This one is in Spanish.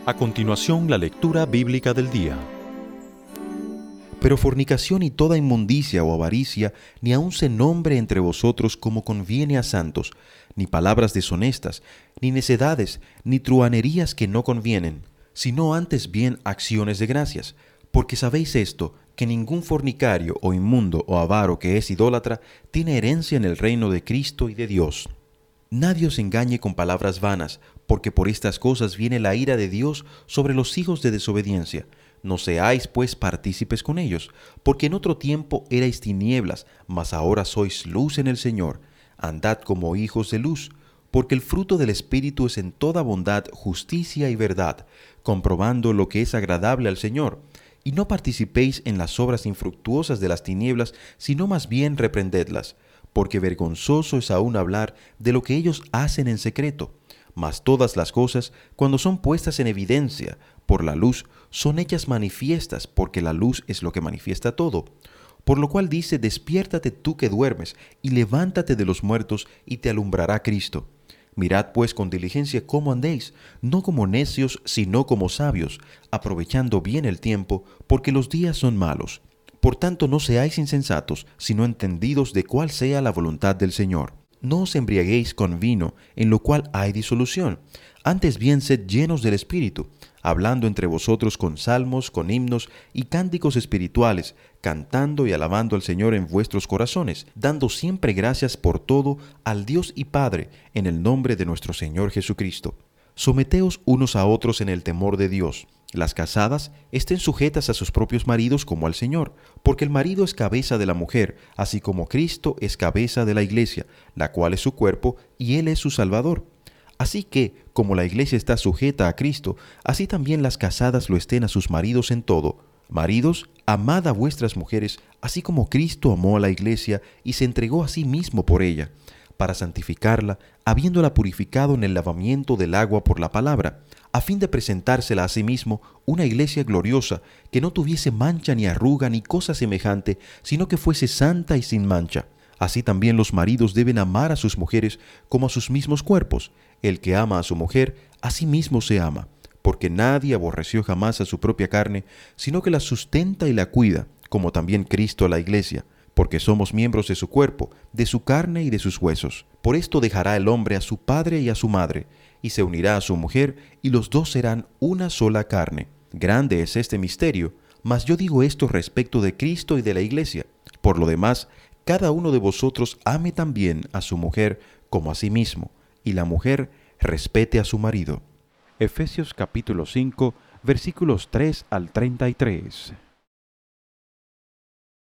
A continuación, la lectura bíblica del día. Pero fornicación y toda inmundicia o avaricia ni aun se nombre entre vosotros como conviene a santos, ni palabras deshonestas, ni necedades, ni truhanerías que no convienen, sino antes bien acciones de gracias. Porque sabéis esto, que ningún fornicario o inmundo o avaro que es idólatra tiene herencia en el reino de Cristo y de Dios. Nadie os engañe con palabras vanas, porque por estas cosas viene la ira de Dios sobre los hijos de desobediencia. No seáis, pues, partícipes con ellos, porque en otro tiempo erais tinieblas, mas ahora sois luz en el Señor. Andad como hijos de luz, porque el fruto del Espíritu es en toda bondad, justicia y verdad, comprobando lo que es agradable al Señor. Y no participéis en las obras infructuosas de las tinieblas, sino más bien reprendedlas, porque vergonzoso es aún hablar de lo que ellos hacen en secreto. Mas todas las cosas, cuando son puestas en evidencia por la luz, son hechas manifiestas, porque la luz es lo que manifiesta todo. Por lo cual dice: despiértate tú que duermes, y levántate de los muertos, y te alumbrará Cristo. Mirad pues con diligencia cómo andéis, no como necios, sino como sabios, aprovechando bien el tiempo, porque los días son malos. Por tanto, no seáis insensatos, sino entendidos de cuál sea la voluntad del Señor. No os embriaguéis con vino, en lo cual hay disolución. Antes bien sed llenos del Espíritu, hablando entre vosotros con salmos, con himnos y cánticos espirituales, cantando y alabando al Señor en vuestros corazones, dando siempre gracias por todo al Dios y Padre, en el nombre de nuestro Señor Jesucristo. Someteos unos a otros en el temor de Dios. Las casadas estén sujetas a sus propios maridos como al Señor, porque el marido es cabeza de la mujer, así como Cristo es cabeza de la iglesia, la cual es su cuerpo, y Él es su Salvador. Así que, como la iglesia está sujeta a Cristo, así también las casadas lo estén a sus maridos en todo. Maridos, amad a vuestras mujeres, así como Cristo amó a la iglesia y se entregó a sí mismo por ella, para santificarla, habiéndola purificado en el lavamiento del agua por la palabra, a fin de presentársela a sí mismo una iglesia gloriosa, que no tuviese mancha ni arruga ni cosa semejante, sino que fuese santa y sin mancha. Así también los maridos deben amar a sus mujeres como a sus mismos cuerpos. El que ama a su mujer, a sí mismo se ama, porque nadie aborreció jamás a su propia carne, sino que la sustenta y la cuida, como también Cristo a la iglesia, porque somos miembros de su cuerpo, de su carne y de sus huesos. Por esto dejará el hombre a su padre y a su madre, y se unirá a su mujer, y los dos serán una sola carne. Grande es este misterio, mas yo digo esto respecto de Cristo y de la iglesia. Por lo demás, cada uno de vosotros ame también a su mujer como a sí mismo, y la mujer respete a su marido. Efesios capítulo 5, versículos 3 al 33.